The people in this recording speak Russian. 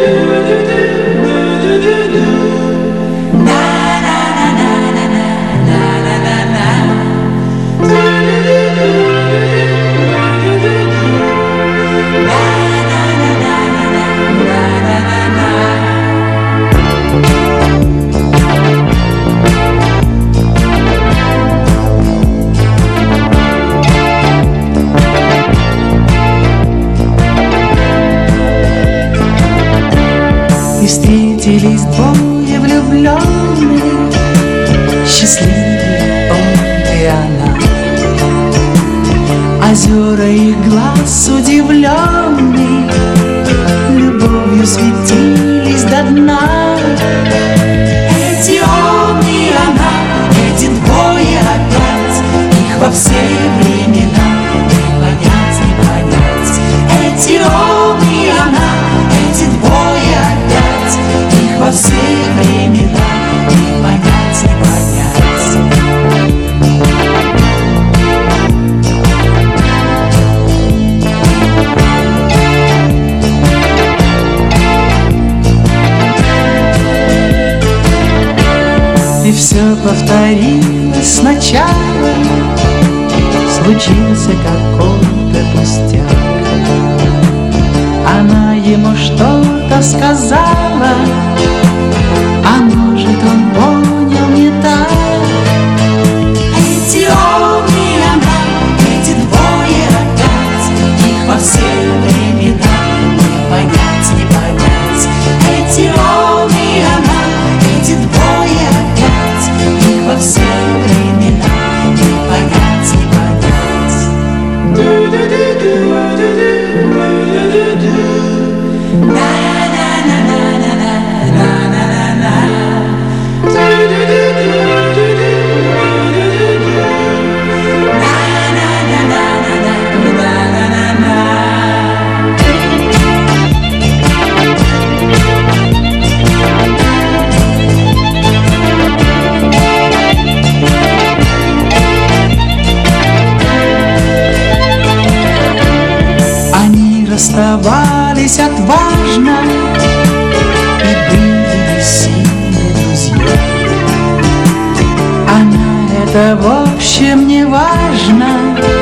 Встретились двое влюбленных, счастливые он и она. Озера их глаз удивленных любовью светились до дна. Эти он и она, эти двое опять, их во все времена не понять, не понять. Эти он и она, эти двое опять, их во все времена не понять, не понять. И все повторилось сначала, случился какой-то пустяк. Она ему что-то сказала, а может, он понял не так. Эти он и она, эти двое опять, их во все времена не понять, не понять. Эти он и она, эти двое опять, их во все времена не понять, не понять. Расставались отважно и были сильные друзья. Она это в общем не важно.